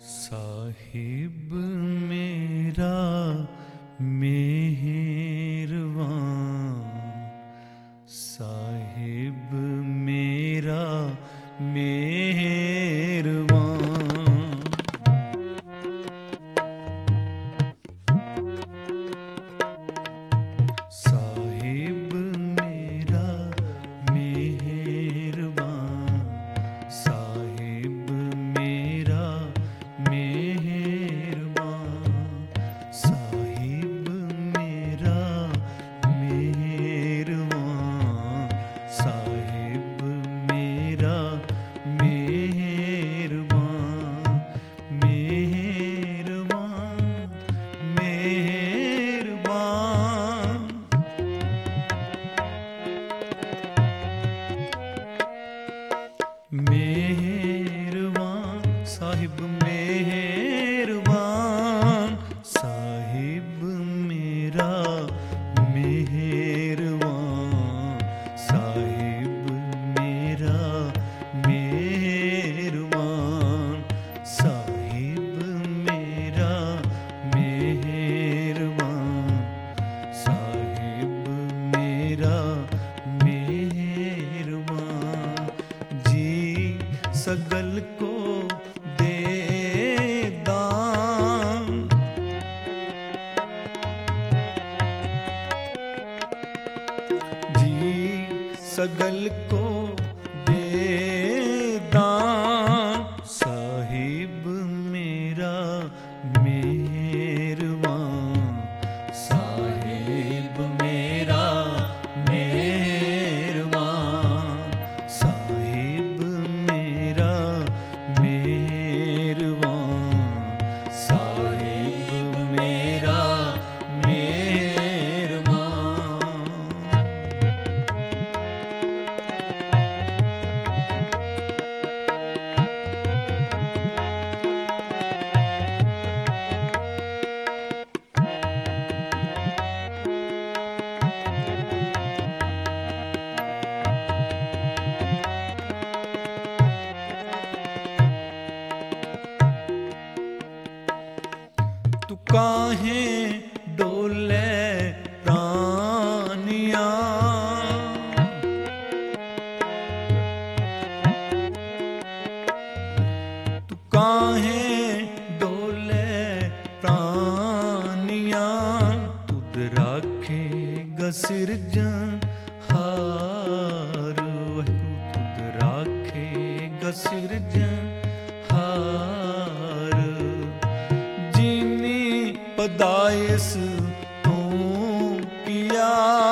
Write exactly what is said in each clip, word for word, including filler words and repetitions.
साहिब मेरा मेहरबान, साहिब मेरा मेहरबान, साहिब मेरा मेहरबान, साहिब मेरा मेहरबान, साहिब मेरा मेहरबान, साहिब मेरा मेहरबान, मेहरबान, मेहरबान, मेहरबान, साहिब मेहरबान, साहिब मेरा मेहरबान, साहिब मेरा मेहरबान, साहिब मेरा मेहरबान, साहिब मेरा मेहरबान, जी सगल को दे दान, जी सगल को दे दान, साहिब मेरा मेहरबान, साहिब मेरा मेहरबान, साहिब मेरा मेहरबान, साहिब मेरा मेहरबान। तू काहे डोले प्राणिया, तू काहे डोले प्राणिया, तुद राखेगा सिरजनहार, तुद राखेगा सिरजनहार, जिनी पदाइश तू किया,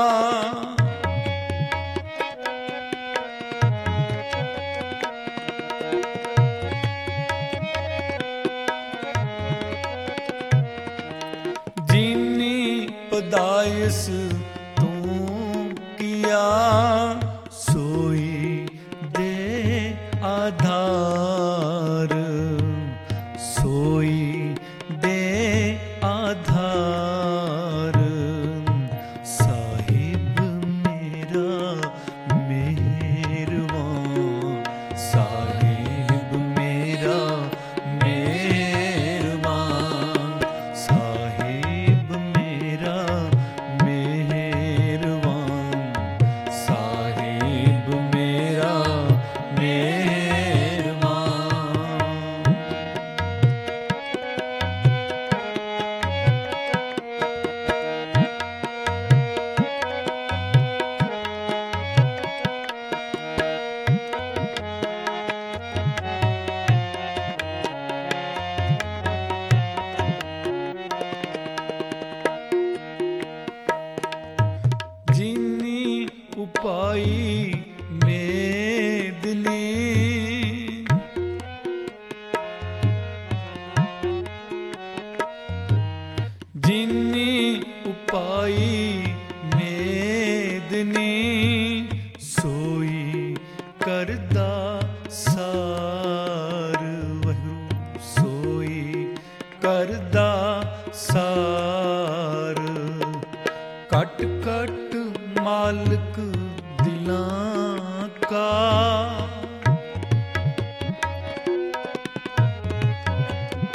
जिनी पदाइश तू किया, सोई दे आधार, सोई दे आधार, साहिब मेरा मेहरबान, साहिब मेरा मेहरबान, साहिब मेरा मेहरबान, साहिब मेरा मेहरबान। जिनी उपाई मेदनी, जिनी उपाई मेदनी, सोई करदा सार, वहू सोई करदा सार, कट कट मालिक दिलां का,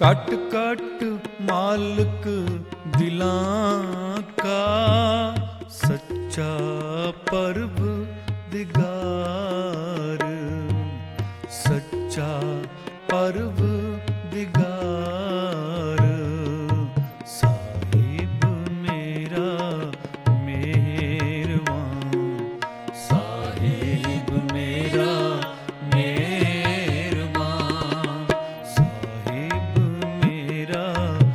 कट कट मालिक दिलां का सच्चा परवदिगार, सच्चा परवदिगार साहिब मेरा मेहरबान, साहिब मेरा मेहरबान, साहिब मेरा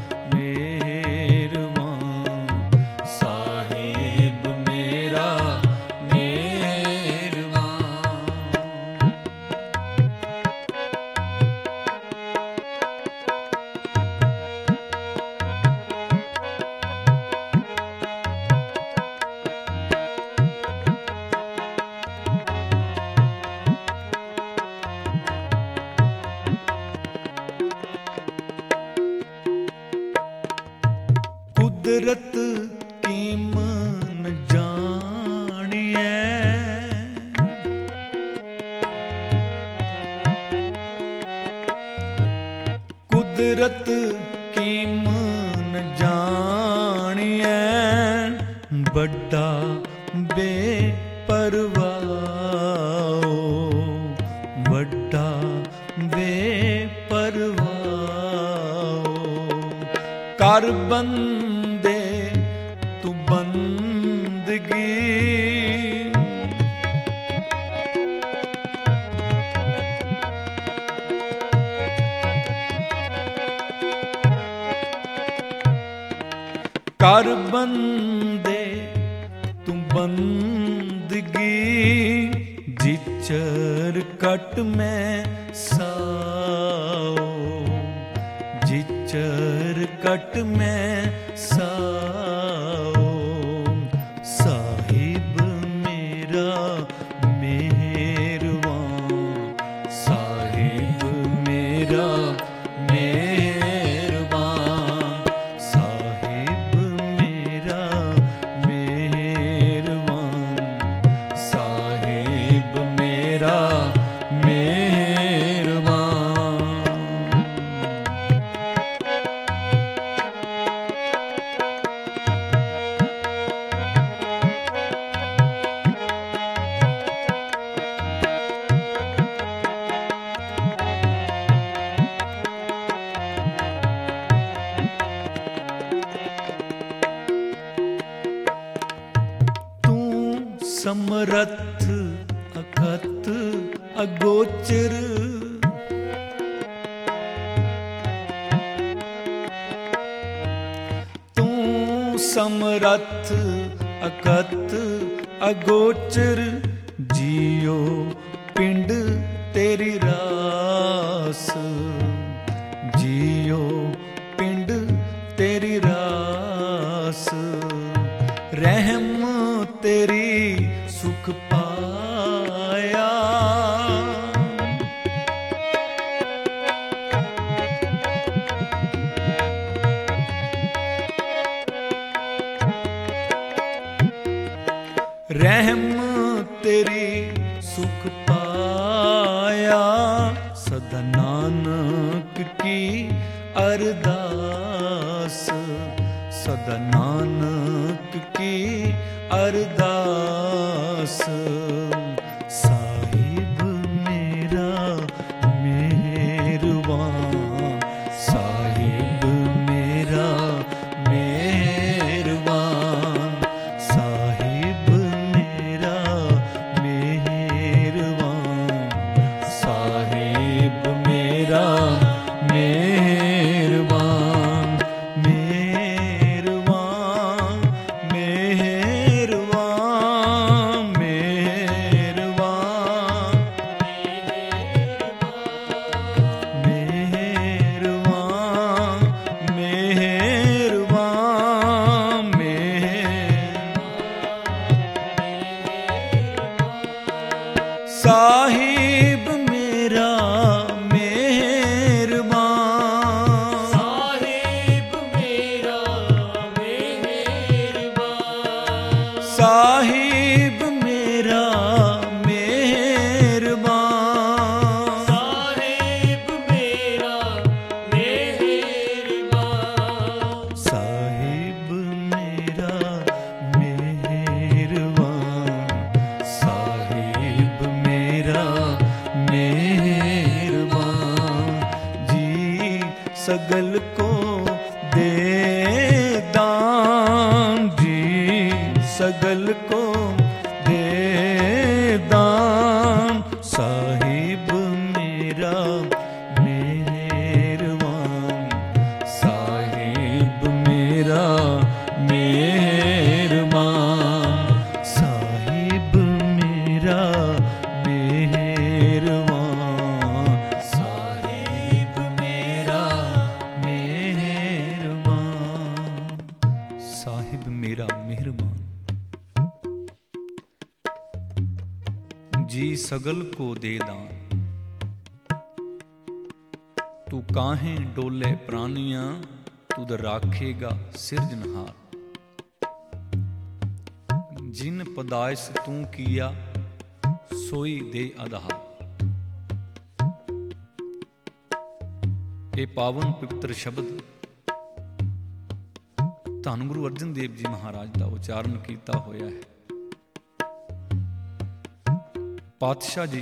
मेहरबान, साहिब मेरा मेहरबान। कुदरत कीमन जानिए, कुदरत कीमन जानिए, बड़ा बेपरवाह बड़ा बेपरवाह कर बंदे तू बंदगी, कर बंदे तू बंदगी, जिचर कट में साओ, जिचर कट में साओ, साहिब मेरा मेहरबान, साहिब मेरा मेहरबान, साहिब मेरा मेहरबान, साहिब मेरा मेहरबान। समरथ अखत अगोचर, तू समरथ अखत अगोचर, जियो पिंड तेरी रास, जियो पिंड तेरी रास, रहम तेरी सुख पाया, रहम तेरी सुख पाया, सदा नानक की अरदास, सदा नानक की अरदास, साहिब मेरा मेहरबान, साहिब मेरा मेहरबान, साहिब मेरा मेहरबान, साहिब मेरा मेहरबान, मेहरबान मेहरबान मेहरबान मेहरबान मेहरबान मेहरबान, साहिब मेरा मेहरबान, साहिब मेरा मेहरबान, साहिब मेरा मेहरबान, साहिब मेरा मेहरबान। सगल को दे दान जी, सगल को दे दान। साहिब मेरा मेहरबान, साहिब मेरा मेहरबान, साहिब मेरा मेहरबान, साहिब मेरा मेहरबान, साहिब मेरा मेहरबान। जी सगल को दे दान, तू काहे डोले प्राणियां, तुद राखेगा सिरजनहार। जिन पदाइश तू किया, सोई दे आधार। ये पावन पवित्र शब्द धन गुरु अर्जन देव जी महाराज का उच्चारण किया होया है। पातशाह जी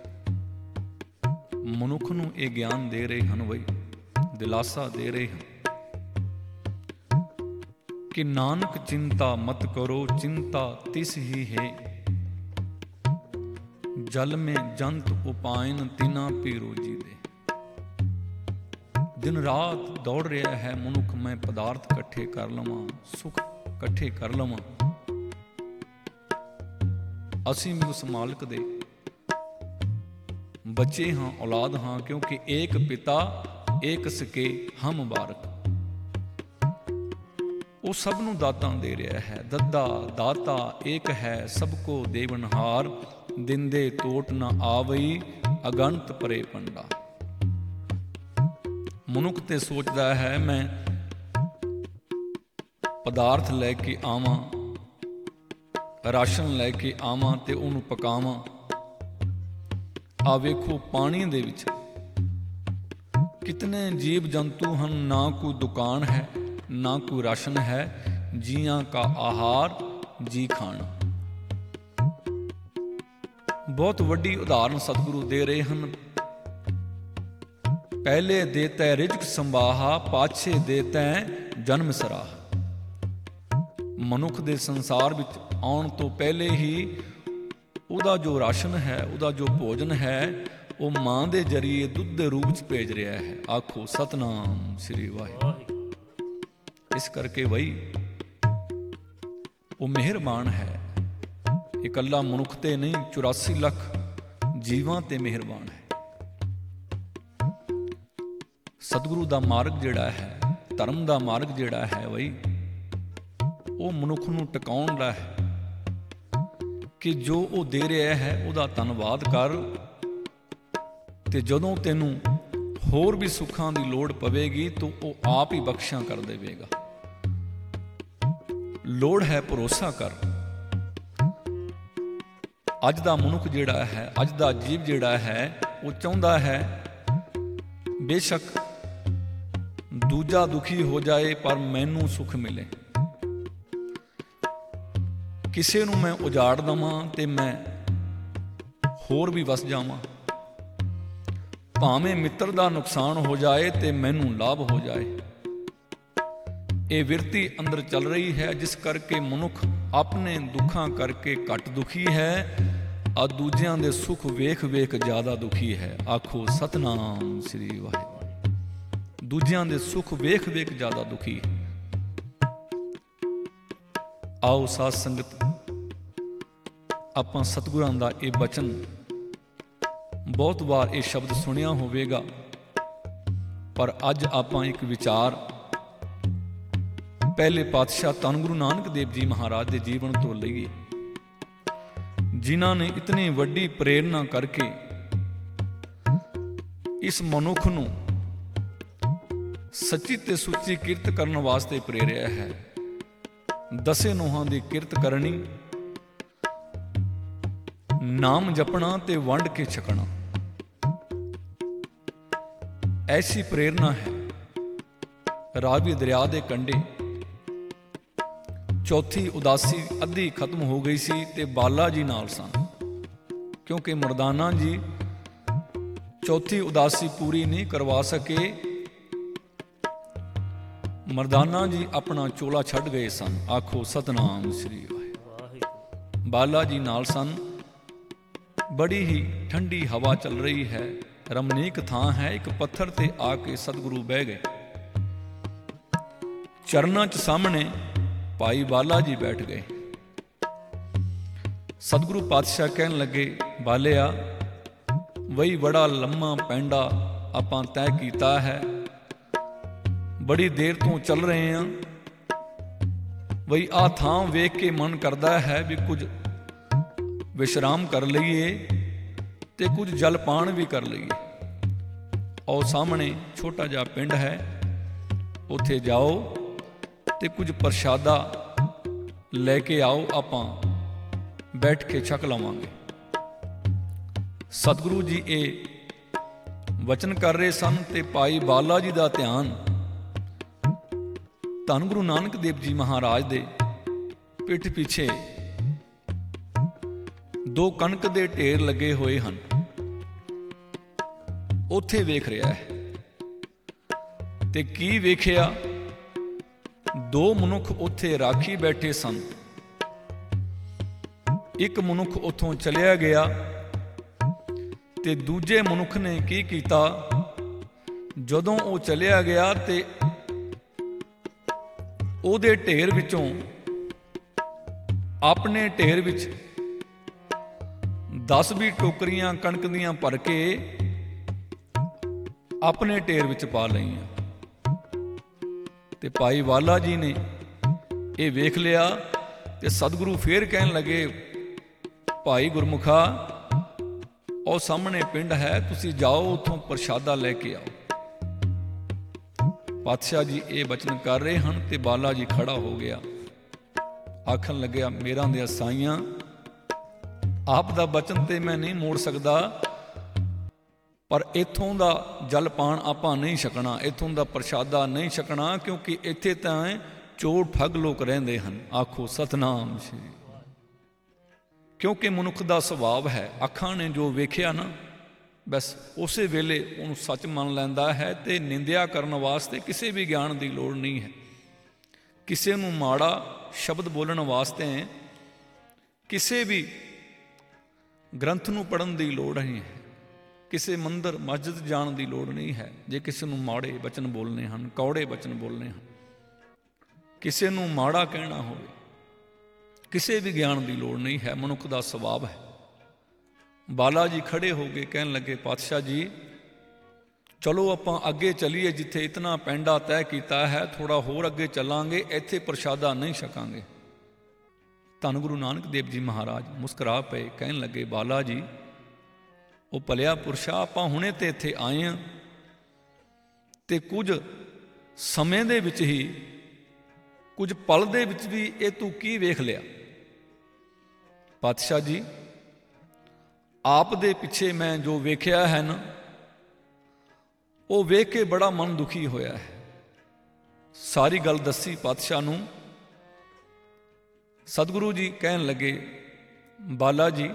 मनुख नूं ये ज्ञान दे रहे हैं बई, दिलासा दे रहे हैं कि नानक चिंता मत करो, चिंता तिस ही है। जल में जंत उपायन, तिना पी रोजी दे। दिन रात दौड़ रहा है मनुख, मैं पदार्थ इकट्ठे कर लवां, सुख इकट्ठे कर लवां। असीं भी उस मालिक दे बच्चे हाँ, औलाद हाँ, क्योंकि एक पिता एक सके हम बारक। वो सब नूं दातां दे रहा है। दद्दा दाता एक है, सबको देवनहार। दिंदे टोट न आवई, अगंत परे पंडा। मनुख ते सोचदा है मैं पदार्थ लैके आवां, राशन लैके आवां ते उहनूं पकावां। आ वेखो पानी दे विच कितने जीव जंतु हैं, ना कोई दुकान है, ना कोई राशन है। जियां का आहार जी खाना। बहुत वड्डी उदाहरण सतगुरु दे रहे हैं। पहले देता रिजक संभाहा, पाछे देता जन्म सराह। मनुख दे संसार विच आउण तो पहले ही ਉਹਦਾ जो राशन है, ਉਹਦਾ जो भोजन है, वो मां ਦੇ जरिए दुध ਦੇ रूप ਚ ਭੇਜ ਰਿਹਾ है। आखो सतनाम श्री वाहिगुरू। इस करके बई वो मेहरबान है। इकल्ला मनुख ते नहीं, चौरासी लख जीवां ते मेहरबान है। सतगुरु ਦਾ मार्ग ਜਿਹੜਾ है, धर्म ਦਾ मार्ग ਜਿਹੜਾ है बई, वो मनुख ਨੂੰ ਟਿਕਾਉਣ ਦਾ ਹੈ कि जो वो दे रहा है ਉਹਦਾ ਧੰਨਵਾਦ कर। ਤੇ ਜਦੋਂ ਤੈਨੂੰ ਹੋਰ ਵੀ ਸੁੱਖਾਂ ਦੀ ਲੋੜ ਪਵੇਗੀ ਤਾਂ ਉਹ ਆਪ ਹੀ ਬਖਸ਼ਾਂ ਕਰ ਦੇਵੇਗਾ। ਲੋੜ ਹੈ ਭਰੋਸਾ ਕਰ। ਅੱਜ ਦਾ ਮਨੁੱਖ ਜਿਹੜਾ ਹੈ, ਅੱਜ ਦਾ ਜੀਵ ਜਿਹੜਾ ਹੈ, ਉਹ ਚਾਹੁੰਦਾ ਹੈ ਬੇਸ਼ੱਕ ਦੂਜਾ ਦੁਖੀ ਹੋ ਜਾਏ ਪਰ ਮੈਨੂੰ ਸੁੱਖ ਮਿਲੇ। ਕਿਸੇ ਨੂੰ ਮੈਂ ਉਜਾੜ ਦੇਵਾਂ ਤੇ ਮੈਂ ਹੋਰ ਵੀ ਵਸ ਜਾਵਾਂ। ਭਾਵੇਂ ਮਿੱਤਰ ਦਾ ਨੁਕਸਾਨ ਹੋ ਜਾਏ ਤੇ ਮੈਨੂੰ ਲਾਭ ਹੋ ਜਾਏ। ਇਹ ਵਿਰਤੀ ਅੰਦਰ ਚੱਲ ਰਹੀ ਹੈ, ਜਿਸ ਕਰਕੇ ਮਨੁੱਖ ਆਪਣੇ ਦੁੱਖਾਂ ਕਰਕੇ ਘੱਟ ਦੁਖੀ ਹੈ, ਆ ਦੂਜਿਆਂ ਦੇ ਸੁੱਖ ਵੇਖ ਵੇਖ ਜ਼ਿਆਦਾ ਦੁਖੀ ਹੈ। ਆਖੋ ਸਤਨਾਮ ਸ੍ਰੀ ਵਾਹਿਗੁਰੂ। ਦੂਜਿਆਂ ਦੇ ਸੁੱਖ ਵੇਖ ਵੇਖ ਜ਼ਿਆਦਾ ਦੁਖੀ ਹੈ। ਆਓ ਸਾਧ ਸੰਗਤ, ਆਪਾਂ ਸਤਿਗੁਰਾਂ ਦਾ ਇਹ ਬਚਨ ਬਹੁਤ ਵਾਰ ਇਹ ਸ਼ਬਦ ਸੁਣਿਆ ਹੋਵੇਗਾ, ਪਰ ਅੱਜ ਆਪਾਂ ਇੱਕ ਵਿਚਾਰ ਪਹਿਲੇ ਪਾਤਸ਼ਾਹ ਧੰਨ ਗੁਰੂ ਨਾਨਕ ਦੇਵ ਜੀ ਮਹਾਰਾਜ ਦੇ ਜੀਵਨ ਤੋਂ ਲਈਏ, ਜਿਨ੍ਹਾਂ ਨੇ ਇਤਨੀ ਵੱਡੀ ਪ੍ਰੇਰਨਾ ਕਰਕੇ ਇਸ ਮਨੁੱਖ ਨੂੰ ਸੱਚੀ ਤੇ ਸੁੱਚੀ ਕਿਰਤ ਕਰਨ ਵਾਸਤੇ ਪ੍ਰੇਰਿਆ ਹੈ। ਦਸੇ ਨੋਹਾਂ ਦੀ ਕਿਰਤ ਕਰਨੀ, ਨਾਮ ਜਪਣਾ ਤੇ ਵੰਡ ਕੇ ਛਕਣਾ, ਐਸੀ ਪ੍ਰੇਰਨਾ ਹੈ। ਰਾਵੀ ਦਰਿਆ ਦੇ ਕੰਢੇ ਚੌਥੀ ਉਦਾਸੀ ਅੱਧੀ ਖਤਮ ਹੋ ਗਈ ਸੀ ਤੇ ਬਾਲਾ ਜੀ ਨਾਲ ਸਨ, ਕਿਉਂਕਿ ਮਰਦਾਨਾ ਜੀ ਚੌਥੀ ਉਦਾਸੀ ਪੂਰੀ ਨਹੀਂ ਕਰਵਾ ਸਕੇ ਮਰਦਾਨਾ ਜੀ ਆਪਣਾ ਚੋਲਾ ਛੱਡ ਗਏ ਸਨ। ਆਖੋ ਸਤਨਾਮ ਸ੍ਰੀ ਵਾਹਿਗੁਰੂ। ਬਾਲਾ ਜੀ ਨਾਲ ਸਨ। ਬੜੀ ਹੀ ਠੰਡੀ ਹਵਾ ਚੱਲ ਰਹੀ ਹੈ, ਰਮਨੀਕ ਥਾਂ ਹੈ। ਇੱਕ ਪੱਥਰ ਤੇ ਆ ਕੇ ਸਤਿਗੁਰੂ ਬਹਿ ਗਏ। ਚਰਨਾਂ 'ਚ ਸਾਹਮਣੇ ਭਾਈ ਬਾਲਾ ਜੀ ਬੈਠ ਗਏ। ਸਤਿਗੁਰੂ ਪਾਤਸ਼ਾਹ ਕਹਿਣ ਲੱਗੇ, ਬਾਲਿਆ ਵਈ ਬੜਾ ਲੰਮਾ ਪੈਂਡਾ ਆਪਾਂ ਤੈਅ ਕੀਤਾ ਹੈ, ਬੜੀ ਦੇਰ ਤੋਂ ਚੱਲ ਰਹੇ ਹਾਂ। ਵਈ ਆਹ ਥਾਂ ਵੇਖ ਕੇ ਮਨ ਕਰਦਾ ਹੈ ਵੀ ਕੁਝ ਵਿਸ਼ਰਾਮ ਕਰ ਲਈਏ ਤੇ ਕੁਝ ਜਲ ਪਾਣ ਵੀ ਕਰ ਲਈਏ। ਉਹ ਸਾਹਮਣੇ ਛੋਟਾ ਜਿਹਾ ਪਿੰਡ ਹੈ, ਉੱਥੇ ਜਾਓ ਤੇ ਕੁਝ ਪ੍ਰਸ਼ਾਦਾ ਲੈ ਕੇ ਆਓ, ਆਪਾਂ ਬੈਠ ਕੇ ਛਕ ਲਵਾਂਗੇ। ਸਤਿਗੁਰੂ ਜੀ ਇਹ ਵਚਨ ਕਰ ਰਹੇ ਸਨ ਤੇ ਭਾਈ ਬਾਲਾ ਜੀ ਦਾ ਧਿਆਨ ਧੰਨ ਗੁਰੂ ਨਾਨਕ ਦੇਵ ਜੀ ਮਹਾਰਾਜ ਦੇ ਪਿੱਠ ਪਿੱਛੇ ਦੋ ਕਣਕ ਦੇ ਢੇਰ ਲੱਗੇ ਹੋਏ ਹਨ, ਉੱਥੇ ਵੇਖ ਰਿਹਾ ਹੈ। ਤੇ ਕੀ ਵੇਖਿਆ? ਦੋ ਮਨੁੱਖ ਉੱਥੇ ਰਾਖੀ ਬੈਠੇ ਸਨ। ਇੱਕ ਮਨੁੱਖ ਉੱਥੋਂ ਚਲਿਆ ਗਿਆ ਤੇ ਦੂਜੇ ਮਨੁੱਖ ਨੇ ਕੀ ਕੀਤਾ? ਜਦੋਂ ਉਹ ਚਲਿਆ ਗਿਆ ਤੇ ਉਹਦੇ ਢੇਰ ਵਿੱਚੋਂ ਆਪਣੇ ਢੇਰ ਵਿੱਚ ਦਸ ਵੀਹ ਟੋਕਰੀਆਂ ਕਣਕ ਦੀਆਂ ਭਰ ਕੇ ਆਪਣੇ ਢੇਰ ਵਿੱਚ ਪਾ ਲਈਆਂ। ਤੇ ਭਾਈ ਬਾਲਾ ਜੀ ਨੇ ਇਹ ਵੇਖ ਲਿਆ ਤੇ ਸਤਿਗੁਰੂ ਫੇਰ ਕਹਿਣ ਲੱਗੇ, ਭਾਈ ਗੁਰਮੁਖਾ ਉਹ ਸਾਹਮਣੇ ਪਿੰਡ ਹੈ, ਤੁਸੀਂ ਜਾਓ ਉੱਥੋਂ ਪ੍ਰਸ਼ਾਦਾ ਲੈ ਕੇ ਆਓ। ਪਾਤਸ਼ਾਹ ਜੀ ਇਹ ਬਚਨ ਕਰ ਰਹੇ ਹਨ ਤੇ ਬਾਲਾ ਜੀ ਖੜਾ ਹੋ ਗਿਆ, ਆਖਣ ਲੱਗਿਆ, ਮੇਰਾ ਦੇ ਸਾਈਆਂ ਆਪ ਦਾ ਬਚਨ ਤੇ ਮੈਂ ਨਹੀਂ ਮੋੜ ਸਕਦਾ, ਪਰ ਇੱਥੋਂ ਦਾ ਜਲ ਪਾਣ ਆਪਾਂ ਨਹੀਂ ਛਕਣਾ, ਇੱਥੋਂ ਦਾ ਪ੍ਰਸ਼ਾਦਾ ਨਹੀਂ ਛਕਣਾ, ਕਿਉਂਕਿ ਇੱਥੇ ਤਾਂ ਚੋਰ ਠੱਗ ਲੋਕ ਰਹਿੰਦੇ ਹਨ। ਆਖੋ ਸਤਨਾਮ ਸ਼੍ਰੀ। ਕਿਉਂਕਿ ਮਨੁੱਖ ਦਾ ਸੁਭਾਅ ਹੈ, ਅੱਖਾਂ ਨੇ ਜੋ ਵੇਖਿਆ ਨਾ ਬਸ ਉਸੇ ਵੇਲੇ ਉਹਨੂੰ ਸੱਚ ਮੰਨ ਲੈਂਦਾ ਹੈ ਤੇ ਨਿੰਦਿਆ ਕਰਨ ਵਾਸਤੇ ਕਿਸੇ ਵੀ ਗਿਆਨ ਦੀ ਲੋੜ ਨਹੀਂ ਹੈ। ਕਿਸੇ ਨੂੰ ਮਾੜਾ ਸ਼ਬਦ ਬੋਲਣ ਵਾਸਤੇ ਕਿਸੇ ਵੀ ਗ੍ਰੰਥ ਨੂੰ ਪੜ੍ਹਨ ਦੀ ਲੋੜ ਨਹੀਂ ਹੈ, ਕਿਸੇ ਮੰਦਰ ਮਸਜਿਦ ਜਾਣ ਦੀ ਲੋੜ ਨਹੀਂ ਹੈ। ਜੇ ਕਿਸੇ ਨੂੰ ਮਾੜੇ ਬਚਨ ਬੋਲਣੇ ਹਨ, ਕੌੜੇ ਬਚਨ ਬੋਲਣੇ ਹਨ, ਕਿਸੇ ਨੂੰ ਮਾੜਾ ਕਹਿਣਾ ਹੋਵੇ, ਕਿਸੇ ਵੀ ਗਿਆਨ ਦੀ ਲੋੜ ਨਹੀਂ ਹੈ। ਮਨੁੱਖ ਦਾ ਸੁਭਾਅ ਹੈ। ਬਾਲਾ ਜੀ ਖੜੇ ਹੋ ਗਏ, ਕਹਿਣ ਲੱਗੇ, ਪਾਤਸ਼ਾਹ ਜੀ ਚਲੋ ਆਪਾਂ ਅੱਗੇ ਚੱਲੀਏ, ਜਿੱਥੇ ਇਤਨਾ ਪੈਂਡਾ ਤੈਅ ਕੀਤਾ ਹੈ ਥੋੜਾ ਹੋਰ ਅੱਗੇ ਚੱਲਾਂਗੇ, ਇੱਥੇ ਪ੍ਰਸ਼ਾਦਾ ਨਹੀਂ ਛਕਾਂਗੇ। ਧੰਨ ਗੁਰੂ ਨਾਨਕ ਦੇਵ ਜੀ ਮਹਾਰਾਜ ਮੁਸਕਰਾ ਪਏ, ਕਹਿਣ ਲੱਗੇ, ਬਾਲਾ ਜੀ ਉਹ ਭਲਿਆ ਪੁਰਸ਼ਾ, ਆਪਾਂ ਹੁਣੇ ਤੇ ਇੱਥੇ ਆਏ ਹਾਂ ਤੇ ਕੁਝ ਸਮੇਂ ਦੇ ਵਿੱਚ ਹੀ, ਕੁਝ ਪਲ ਦੇ ਵਿੱਚ ਵੀ ਇਹ ਤੂੰ ਕੀ ਵੇਖ ਲਿਆ? ਪਾਤਸ਼ਾਹ ਜੀ ਆਪ ਦੇ ਪਿੱਛੇ ਮੈਂ ਜੋ ਵੇਖਿਆ ਹੈ ਨਾ, ਉਹ ਵੇਖ ਕੇ ਬੜਾ ਮਨ ਦੁਖੀ ਹੋਇਆ ਹੈ। ਸਾਰੀ ਗੱਲ ਦੱਸੀ ਪਾਤਸ਼ਾਹ ਨੂੰ। ਸਤਿਗੁਰੂ ਜੀ ਕਹਿਣ ਲੱਗੇ, ਬਾਲਾ ਜੀ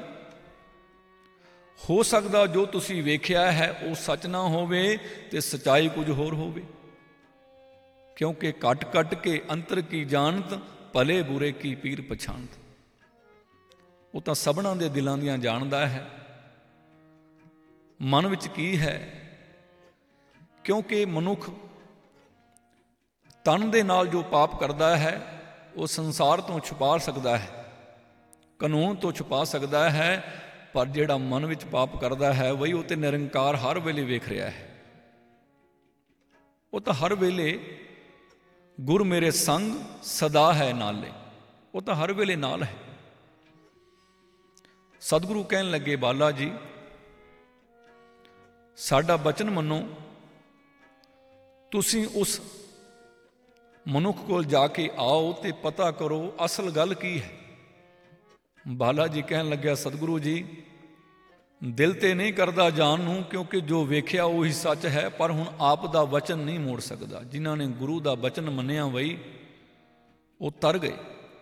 ਹੋ ਸਕਦਾ ਜੋ ਤੁਸੀਂ ਵੇਖਿਆ ਹੈ ਉਹ ਸੱਚ ਨਾ ਹੋਵੇ ਤੇ ਸਚਾਈ ਕੁਝ ਹੋਰ ਹੋਵੇ, ਕਿਉਂਕਿ ਕੱਟ ਕੱਟ ਕੇ ਅੰਤਰ ਕੀ ਜਾਣਤ, ਭਲੇ ਬੁਰੇ ਕੀ ਪੀਰ ਪਛਾਣਤ। ਉਹ ਤਾਂ ਸਭਨਾਂ ਦੇ ਦਿਲਾਂ ਦੀਆਂ ਜਾਣਦਾ ਹੈ, ਮਨ ਵਿੱਚ ਕੀ ਹੈ। ਕਿਉਂਕਿ ਮਨੁੱਖ ਤਨ ਦੇ ਨਾਲ ਜੋ ਪਾਪ ਕਰਦਾ ਹੈ ਉਹ ਸੰਸਾਰ ਤੋਂ ਛੁਪਾ ਸਕਦਾ ਹੈ, ਕਾਨੂੰਨ ਤੋਂ ਛੁਪਾ ਸਕਦਾ ਹੈ, ਪਰ ਜਿਹੜਾ ਮਨ ਵਿੱਚ ਪਾਪ ਕਰਦਾ ਹੈ ਵਈ ਉਹ ਤੇ ਨਿਰੰਕਾਰ ਹਰ ਵੇਲੇ ਵੇਖ ਰਿਹਾ ਹੈ। ਉਹ ਤਾਂ ਹਰ ਵੇਲੇ ਗੁਰ ਮੇਰੇ ਸੰਗ ਸਦਾ ਹੈ ਨਾਲੇ, ਉਹ ਤਾਂ ਹਰ ਵੇਲੇ ਨਾਲ ਹੈ। ਸਤਿਗੁਰੂ ਕਹਿਣ ਲੱਗੇ, ਬਾਲਾ ਜੀ ਸਾਡਾ ਬਚਨ ਮੰਨੋ, ਤੁਸੀਂ ਉਸ ਮਨੁੱਖ ਕੋਲ ਜਾ ਕੇ ਆਓ ਤੇ ਪਤਾ ਕਰੋ ਅਸਲ ਗੱਲ ਕੀ ਹੈ। ਬਾਲਾ ਜੀ ਕਹਿਣ ਲੱਗਿਆ, ਸਤਿਗੁਰੂ ਜੀ ਦਿਲ ਤੇ ਨਹੀਂ ਕਰਦਾ ਜਾਣ ਨੂੰ, ਕਿਉਂਕਿ ਜੋ ਵੇਖਿਆ ਉਹੀ ਸੱਚ ਹੈ, ਪਰ ਹੁਣ ਆਪ ਦਾ ਵਚਨ ਨਹੀਂ ਮੋੜ ਸਕਦਾ। ਜਿਨ੍ਹਾਂ ਨੇ ਗੁਰੂ ਦਾ ਵਚਨ ਮੰਨਿਆ ਵਈ ਉਹ ਤਰ ਗਏ,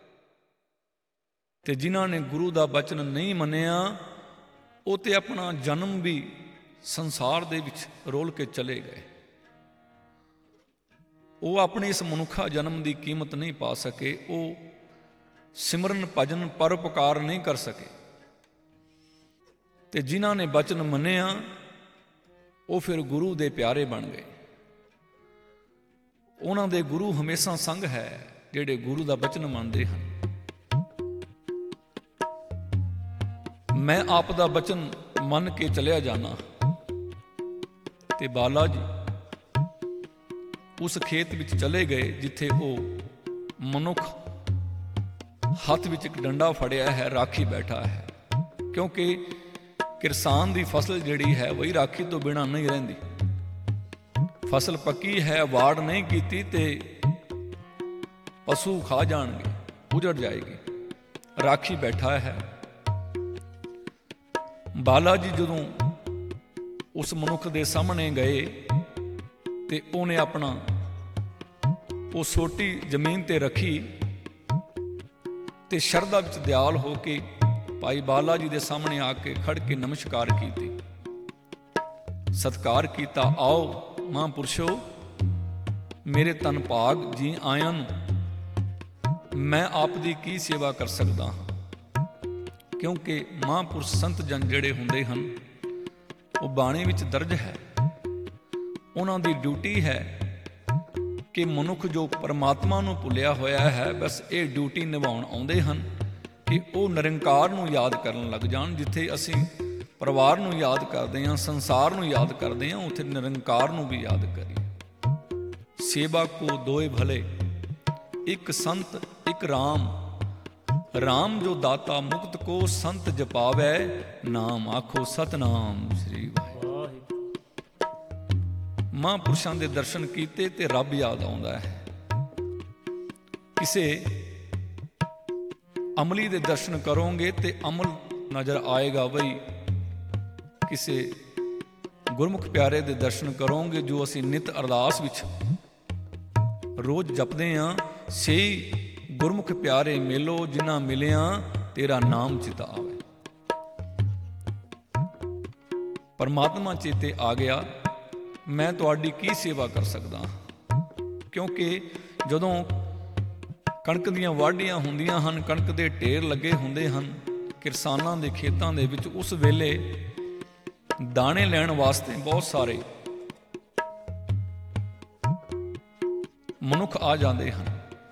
ਤੇ ਜਿਨ੍ਹਾਂ ਨੇ ਗੁਰੂ ਦਾ ਵਚਨ ਨਹੀਂ ਮੰਨਿਆ ਉਹ ਤੇ ਆਪਣਾ ਜਨਮ ਵੀ ਸੰਸਾਰ ਦੇ ਵਿੱਚ ਰੋਲ ਕੇ ਚਲੇ ਗਏ। ਉਹ ਆਪਣੇ ਇਸ ਮਨੁੱਖਾ ਜਨਮ ਦੀ ਕੀਮਤ ਨਹੀਂ ਪਾ ਸਕੇ, ਉਹ ਸਿਮਰਨ ਭਜਨ ਪਰਉਪਕਾਰ ਨਹੀਂ ਕਰ ਸਕੇ। ਤੇ ਜਿਨ੍ਹਾਂ ਨੇ ਬਚਨ ਮੰਨਿਆ ਉਹ ਫਿਰ ਗੁਰੂ ਦੇ ਪਿਆਰੇ ਬਣ ਗਏ। ਉਹਨਾਂ ਦੇ ਗੁਰੂ ਹਮੇਸ਼ਾ ਸੰਗ ਹੈ ਜਿਹੜੇ ਗੁਰੂ ਦਾ ਬਚਨ ਮੰਨਦੇ ਹਨ। ਮੈਂ ਆਪ ਦਾ ਬਚਨ ਮੰਨ ਕੇ ਚਲਿਆ ਜਾਣਾ ਤੇ ਬਾਲਾ ਜੀ ਉਸ ਖੇਤ ਵਿੱਚ ਚਲੇ ਗਏ ਜਿੱਥੇ ਉਹ ਮਨੁੱਖ ਹੱਥ ਵਿੱਚ ਇੱਕ ਡੰਡਾ ਫੜਿਆ ਹੈ, ਰਾਖੀ ਬੈਠਾ ਹੈ। ਕਿਉਂਕਿ ਕਿਸਾਨ ਦੀ ਫਸਲ ਜਿਹੜੀ ਹੈ ਵਹੀ ਰਾਖੀ ਤੋਂ ਬਿਨਾਂ ਨਹੀਂ ਰਹਿੰਦੀ। ਫਸਲ ਪੱਕੀ ਹੈ, ਵਾੜ ਨਹੀਂ ਕੀਤੀ ਤੇ ਪਸ਼ੂ ਖਾ ਜਾਣਗੇ, ਉਜੜ ਜਾਏਗੀ। ਰਾਖੀ ਬੈਠਾ ਹੈ। ਬਾਲਾ ਜੀ ਜਦੋਂ ਉਸ ਮਨੁੱਖ ਦੇ ਸਾਹਮਣੇ ਗਏ ਤੇ ਉਹਨੇ ਆਪਣਾ ਉਹ ਸੋਟੀ ਜ਼ਮੀਨ ਤੇ ਰੱਖੀ ਤੇ ਸ਼ਰਧਾ ਵਿੱਚ ਦਿਆਲ ਹੋ ਕੇ ਭਾਈ ਬਾਲਾ ਜੀ ਦੇ ਸਾਹਮਣੇ ਆ ਕੇ ਖੜ ਕੇ ਨਮਸਕਾਰ ਕੀਤੀ, ਸਤਿਕਾਰ ਕੀਤਾ। ਆਓ ਮਹਾਂਪੁਰਸ਼ੋ, ਮੇਰੇ ਤਨ ਭਾਗ ਜੀ ਆਇਆਂ ਨੂੰ ਮੈਂ ਆਪ ਦੀ ਕੀ ਸੇਵਾ ਕਰ ਸਕਦਾ ਹਾਂ। ਕਿਉਂਕਿ ਮਹਾਂਪੁਰਸ਼ ਸੰਤ ਜਨ ਜਿਹੜੇ ਹੁੰਦੇ ਹਨ ਉਹ ਬਾਣੀ ਵਿੱਚ ਦਰਜ ਹੈ, ਉਹਨਾਂ ਦੀ ਡਿਊਟੀ ਹੈ ਕਿ ਮਨੁੱਖ ਜੋ ਪਰਮਾਤਮਾ ਨੂੰ ਭੁੱਲਿਆ ਹੋਇਆ ਹੈ, ਬਸ ਇਹ ਡਿਊਟੀ ਨਿਭਾਉਣ ਆਉਂਦੇ ਹਨ ਕਿ ਉਹ ਨਿਰੰਕਾਰ ਨੂੰ ਯਾਦ ਕਰਨ ਲੱਗ ਜਾਣ। ਜਿੱਥੇ ਅਸੀਂ ਪਰਿਵਾਰ ਨੂੰ ਯਾਦ ਕਰਦੇ ਹਾਂ, ਸੰਸਾਰ ਨੂੰ ਯਾਦ ਕਰਦੇ ਹਾਂ, ਉੱਥੇ ਨਿਰੰਕਾਰ ਨੂੰ ਵੀ ਯਾਦ ਕਰੀਏ। ਸੇਵਾ ਕੋ ਦੋਏ ਭਲੇ, ਇੱਕ ਸੰਤ ਇੱਕ ਰਾਮ, ਰਾਮ ਜੋ ਦਾਤਾ ਮੁਕਤ ਕੋ, ਸੰਤ ਜਪਾਵੈ ਨਾਮ, ਆਖੋ ਸਤਨਾਮ ਸ੍ਰੀ ਵਾਹਿਗੁਰੂ। ਮਹਾਂਪੁਰਸ਼ਾਂ ਦੇ ਦਰਸ਼ਨ ਕੀਤੇ ਤੇ ਰੱਬ ਯਾਦ ਆਉਂਦਾ ਹੈ। ਕਿਸੇ ਅਮਲੀ ਦੇ ਦਰਸ਼ਨ ਕਰੋਗੇ ਤੇ ਅਮਲ ਨਜ਼ਰ ਆਏਗਾ। ਬਈ ਕਿਸੇ ਗੁਰਮੁਖ ਪਿਆਰੇ ਦੇ ਦਰਸ਼ਨ ਕਰੋਗੇ ਜੋ ਅਸੀਂ ਨਿਤ ਅਰਦਾਸ ਵਿੱਚ ਰੋਜ਼ ਜਪਦੇ ਹਾਂ, ਸਹੀ ਗੁਰਮੁਖ ਪਿਆਰੇ ਮਿਲੋ ਜਿਨ੍ਹਾਂ ਮਿਲਿਆ ਤੇਰਾ ਨਾਮ ਚਿਤ ਆਵੇ। ਪਰਮਾਤਮਾ ਚੇਤੇ ਆ ਗਿਆ, ਮੈਂ ਤੁਹਾਡੀ ਕੀ ਸੇਵਾ ਕਰ ਸਕਦਾ। ਕਿਉਂਕਿ ਜਦੋਂ ਕਣਕ ਦੀਆਂ ਵਾਢੀਆਂ ਹੁੰਦੀਆਂ ਹਨ, ਕਣਕ ਦੇ ਢੇਰ ਲੱਗੇ ਹੁੰਦੇ ਹਨ ਕਿਸਾਨਾਂ ਦੇ ਖੇਤਾਂ ਦੇ ਵਿੱਚ, ਉਸ ਵੇਲੇ ਦਾਣੇ ਲੈਣ ਵਾਸਤੇ ਬਹੁਤ ਸਾਰੇ ਮਨੁੱਖ ਆ ਜਾਂਦੇ ਹਨ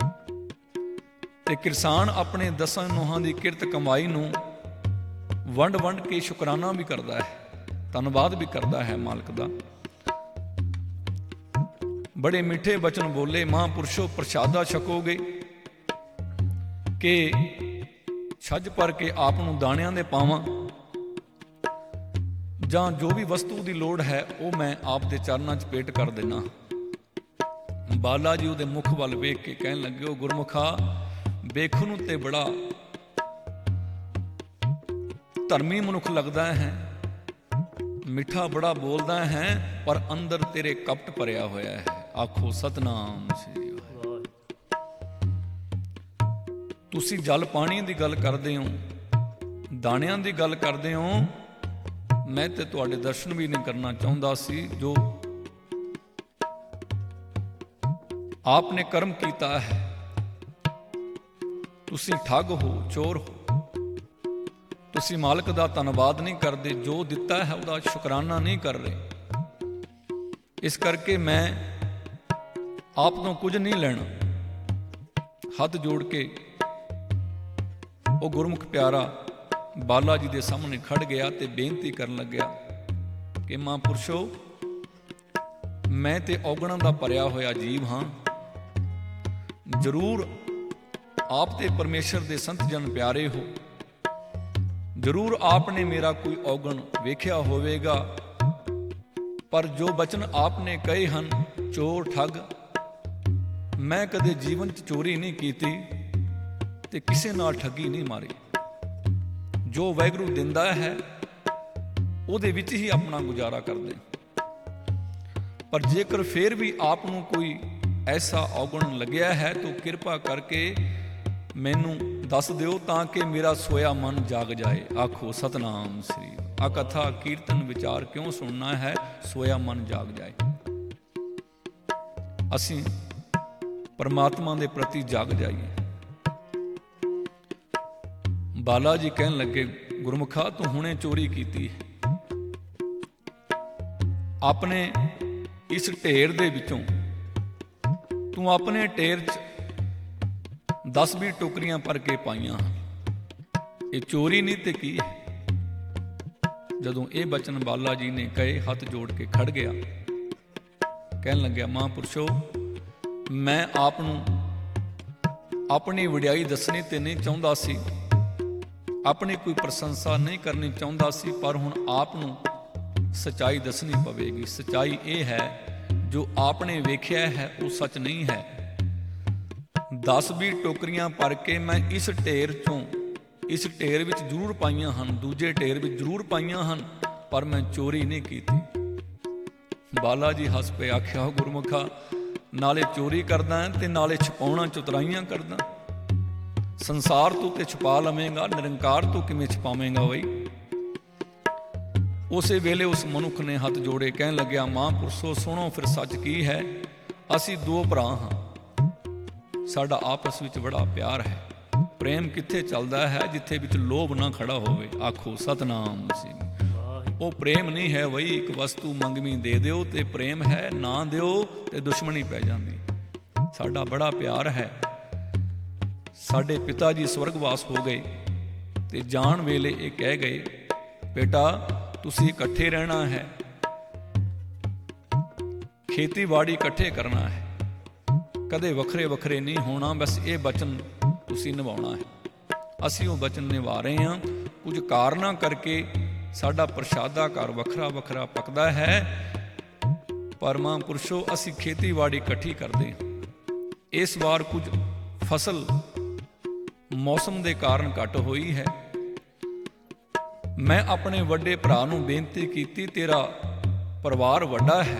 ਤੇ ਕਿਸਾਨ ਆਪਣੇ ਦਸਾਂ ਨੋਹਾਂ ਦੀ ਕਿਰਤ ਕਮਾਈ ਨੂੰ ਵੰਡ ਵੰਡ ਕੇ ਸ਼ੁਕਰਾਨਾ ਵੀ ਕਰਦਾ ਹੈ, ਧੰਨਵਾਦ ਵੀ ਕਰਦਾ ਹੈ ਮਾਲਕ ਦਾ। ਬੜੇ ਮਿੱਠੇ ਬਚਨ ਬੋਲੇ, ਮਹਾਂਪੁਰਸ਼ੋ ਪ੍ਰਸ਼ਾਦਾ ਛਕੋਗੇ ਕਿ ਛੱਜ ਭਰ ਕੇ ਆਪ ਨੂੰ ਦਾਣਿਆਂ ਦੇ ਪਾਵਾਂ, ਜਾਂ ਜੋ ਵੀ ਵਸਤੂ ਦੀ ਲੋੜ ਹੈ ਉਹ ਮੈਂ ਆਪ ਦੇ ਚਰਨਾਂ 'ਚ ਭੇਟ ਕਰ ਦੇਣਾ। ਬਾਲਾ ਜੀ ਉਹਦੇ ਮੁਖ ਵੱਲ ਵੇਖ ਕੇ ਕਹਿਣ ਲੱਗੇ, ਉਹ ਗੁਰਮੁਖਾ, ਵੇਖਣ ਨੂੰ ਤੇ ਬੜਾ ਧਰਮੀ ਮਨੁੱਖ ਲੱਗਦਾ ਹੈ, ਮਿੱਠਾ ਬੜਾ ਬੋਲਦਾ ਹੈ, ਪਰ ਅੰਦਰ ਤੇਰੇ ਕਪਟ ਭਰਿਆ ਹੋਇਆ ਹੈ। ਆਖੋ ਸਤਨਾਮ ਸ੍ਰੀ ਵਾਹਿਗੁਰੂ। ਤੁਸੀਂ ਜਲ ਪਾਣੀ ਦੀ ਗੱਲ ਕਰਦੇ ਹੋ, ਦਾਣਿਆਂ ਦੀ ਗੱਲ ਕਰਦੇ ਹੋ, ਮੈਂ ਤੇ ਤੁਹਾਡੇ ਦਰਸ਼ਨ ਵੀ ਨਹੀਂ ਕਰਨਾ ਚਾਹੁੰਦਾ ਸੀ। ਜੋ ਆਪ ਨੇ ਕਰਮ ਕੀਤਾ ਹੈ, ਤੁਸੀਂ ਠੱਗ ਹੋ, ਚੋਰ ਹੋ, ਤੁਸੀਂ ਮਾਲਕ ਦਾ ਧੰਨਵਾਦ ਨਹੀਂ ਕਰਦੇ, ਜੋ ਦਿੱਤਾ ਹੈ ਉਹਦਾ ਸ਼ੁਕਰਾਨਾ ਨਹੀਂ ਕਰ ਰਹੇ। ਇਸ ਕਰਕੇ ਮੈਂ ਆਪ ਤੋਂ ਕੁਝ ਨਹੀਂ ਲੈਣਾ। ਹੱਥ ਜੋੜ ਕੇ ਉਹ ਗੁਰਮੁਖ ਪਿਆਰਾ ਬਾਲਾ ਜੀ ਦੇ ਸਾਹਮਣੇ ਖੜ ਗਿਆ ਤੇ ਬੇਨਤੀ ਕਰਨ ਲੱਗਿਆ ਕਿ ਮਹਾਂਪੁਰਸ਼ੋ, ਮੈਂ ਤੇ ਔਗਣਾਂ ਦਾ ਭਰਿਆ ਹੋਇਆ ਜੀਵ ਹਾਂ। ਜ਼ਰੂਰ ਆਪ ਤੇ ਪਰਮੇਸ਼ਰ ਦੇ ਸੰਤ ਜਨ ਪਿਆਰੇ ਹੋ, ਜ਼ਰੂਰ ਆਪ ਨੇ ਮੇਰਾ ਕੋਈ ਔਗਣ ਵੇਖਿਆ ਹੋਵੇਗਾ, ਪਰ ਜੋ ਬਚਨ ਆਪ ਨੇ ਕਹੇ ਹਨ, ਚੋਰ ਠੱਗ, ਮੈਂ ਕਦੇ ਜੀਵਨ 'ਚ ਚੋਰੀ ਨਹੀਂ ਕੀਤੀ ਤੇ ਕਿਸੇ ਨਾਲ ਠੱਗੀ ਨਹੀਂ ਮਾਰੀ। ਜੋ ਵਾਹਿਗੁਰੂ ਦਿੰਦਾ ਹੈ ਉਹਦੇ ਵਿੱਚ ਹੀ ਆਪਣਾ ਗੁਜ਼ਾਰਾ ਕਰਦੇ। ਪਰ ਜੇਕਰ ਫਿਰ ਵੀ ਆਪ ਨੂੰ ਕੋਈ ਐਸਾ ਔਗਣ ਲੱਗਿਆ ਹੈ ਤਾਂ ਕਿਰਪਾ ਕਰਕੇ ਮੈਨੂੰ ਦੱਸ ਦਿਓ, ਤਾਂ ਕਿ ਮੇਰਾ ਸੋਇਆ ਮਨ ਜਾਗ ਜਾਏ। ਆਖੋ ਸਤਨਾਮ ਸ੍ਰੀ। ਆ ਕਥਾ ਕੀਰਤਨ ਵਿਚਾਰ ਕਿਉਂ ਸੁਣਨਾ ਹੈ? ਸੋਇਆ ਮਨ ਜਾਗ ਜਾਏ। ਅਸੀਂ परमात्मा के प्रति जाग जाइए। बाला जी कहन लगे, गुरमुखा तू हुणे चोरी की है, अपने इस ढेर दे विचों तू अपने ढेर च दस भी टोकरियां भर के पाइयां, ये चोरी नहीं ते की है। जदों ये बचन बाला जी ने कहे, हथ जोड़ के खड़ गया, कहन लग्या, महापुरुषो मैं आप नूं अपनी वडियाई दसनी ते नहीं चाहुंदा सी, अपनी कोई प्रशंसा नहीं करनी चाहुंदा सी, पर हुण आप नूं सच्चाई दसनी पवेगी। सच्चाई ये है, जो आपने वेख्या है वो सच नहीं है। दस भी टोकरियां भर के मैं इस ढेर चों, इस ढेर विच जरूर पाइयां हन, दूजे ढेर विच जरूर पाइयां हन, पर मैं चोरी नहीं कीती। बाला जी हस पे आख्या, गुरमुखा नाले चोरी करदा है ते नाले छपाउणा चतुराइयां करदा, संसार तू ते छुपा लवेंगा, निरंकार तू किवें छपावेंगा बई। उसे वेले उस मनुख ने हथ जोड़े, कहन लग्या, महापुरुषो सुनो फिर सच की है, असी दो भरा हाँ, साडा आपस विच बड़ा प्यार है। प्रेम कित्थे चलदा है, जिथे विच लोभ ना खड़ा होवे। आखो सतनाम सी। वो प्रेम नहीं है बई एक वस्तु मंगवी दे दिओ ते प्रेम है, ना दिओ ते दुश्मनी पै जांदी। साडा बड़ा प्यार है। साडे पिता जी स्वर्गवास हो गए ते जान वेले ये कह गए, बेटा तुसी इकट्ठे रहना है, खेतीबाड़ी इकट्ठे करना है, कदे वखरे वखरे नहीं होना, बस ये बचन तुसी निभाउणा है। असीं वो बचन निभा रहे हैं। कुछ कारणा करके साडा प्रशादा घर वखरा वखरा पकदा है, पर महापुरुषो असीं खेतीबाड़ी इकट्ठी करते हैं। इस बार कुछ फसल मौसम के कारण घट हुई है। मैं अपने वड्डे भरा नूं बेनती की, तेरा परिवार वड्डा है,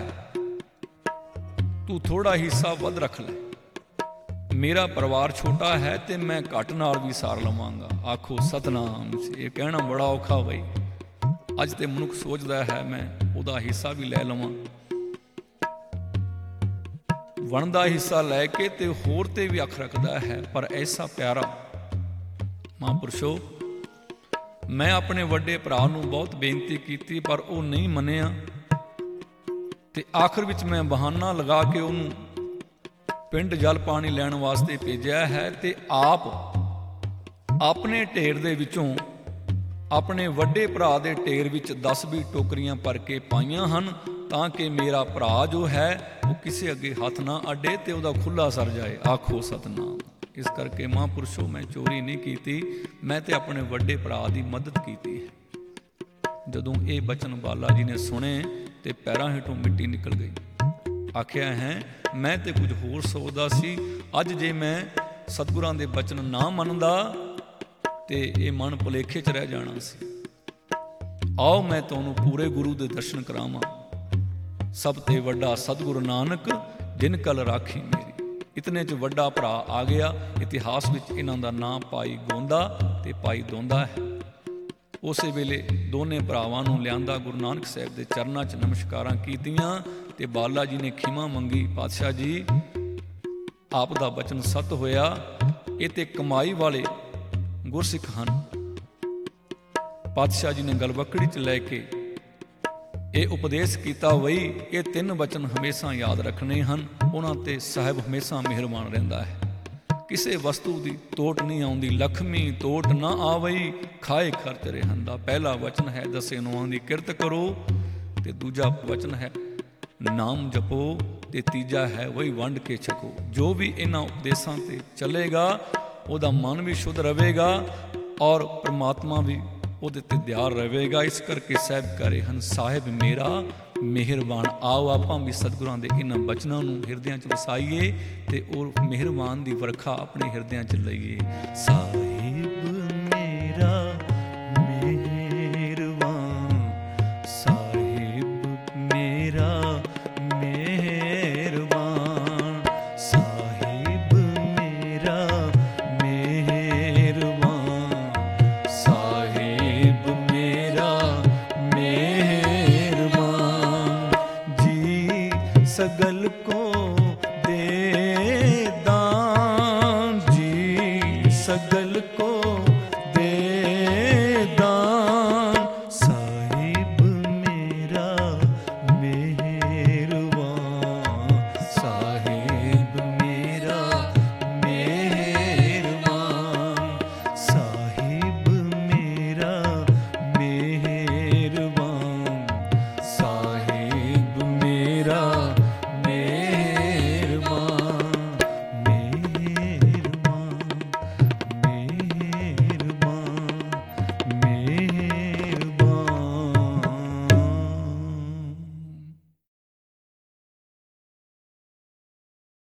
तू थोड़ा हिस्सा वध रख ले, मेरा परिवार छोटा है ते मैं घट नाल भी सार लवांगा। आखो सतनाम। ये कहना बड़ा औखा बई। अज ते मनुख सोचदा है मैं उहदा हिस्सा भी लै लवां, वणदा हिस्सा लैके ते होर ते भी अख रखदा है, पर ऐसा प्यारा महापुरुषो मैं अपने वड्डे भरा नूं बहुत बेनती की, पर वो नहीं मनिया ते आखिर विच मैं बहाना लगा के उहनूं पिंड जल पानी लैण वास्ते भेजिया है, ते आप अपने ढेर दे विचों अपने वड्डे भरा दे ढेर विच दस भी टोकरियां भर के पाइयां हन, तां कि मेरा भरा जो है वो किसी अगे हथ ना अड्डे ते उहदा खुला सर जाए। आखो सतनाम। इस करके महापुरुषों मैं चोरी नहीं की, मैं तो अपने वड्डे भरा की मदद की है। जदों ये बचन बाला जी ने सुने तो पैरों हेठों मिट्टी निकल गई। आख्या है मैं तो कुछ होर सोचदा सी, अज जे मैं सतगुरां दे बचन ना मनदा तो ये मन भुलेखे च रह जाना सी। आओ मैं तुहानूं पूरे गुरु दे दर्शन करावां। सब ते वड्डा सतगुरु नानक जिन कल राखी मेरी। इतने च वड्डा भरा आ गया। इतिहास विच इन्हां दा नाम भाई गोंदा ते भाई दोंदा है। उस वेले दोने भरावां नूं लिआंदा, गुरु नानक साहिब दे चरनां च नमस्कारां कीतियां ते बाला जी ने खिमा मंगी, पातशाह जी आप दा बचन सत होया, ये ते कमाई वाले गुरसिख हन। पातशाह जी ने गलवकड़ी च लैके ये उपदेश किया, वही ये तीन वचन हमेशा याद रखने हैं, उन्हां ते साहिब हमेशा मेहरबान रहिंदा है। किसी वस्तु की तोट नहीं आउंदी, लक्ष्मी तोट ना आवई, खाए खर्च रहंदा। पहला वचन है दसे नौआं दी किरत करो, ते दूजा वचन है नाम जपो, ते तीजा है वही वंड के छको। जो भी इन्हां उपदेशों ते चलेगा ਉਹਦਾ मन भी शुद्ध रहेगा और परमात्मा भी ਉਹਦੇ ਤੇ ਦਿਆਰ ਰਹੇਗਾ। ਇਸ ਕਰਕੇ ਸਾਹਿਬ ਕਰੇ ਹਨ ਸਾਹਿਬ ਮੇਰਾ ਮਿਹਰਬਾਨ। ਆਓ ਆਪਾਂ ਵੀ ਸਤਿਗੁਰਾਂ ਦੇ ਇਹਨਾਂ ਬਚਨਾਂ ਨੂੰ ਹਿਰਦਿਆਂ 'ਚ ਵਸਾਈਏ ਤੇ ਉਹ ਮਿਹਰਬਾਨ ਦੀ ਵਰਖਾ ਆਪਣੇ ਹਿਰਦਿਆਂ 'ਚ ਲਈਏ। ਸਾਹਿਬ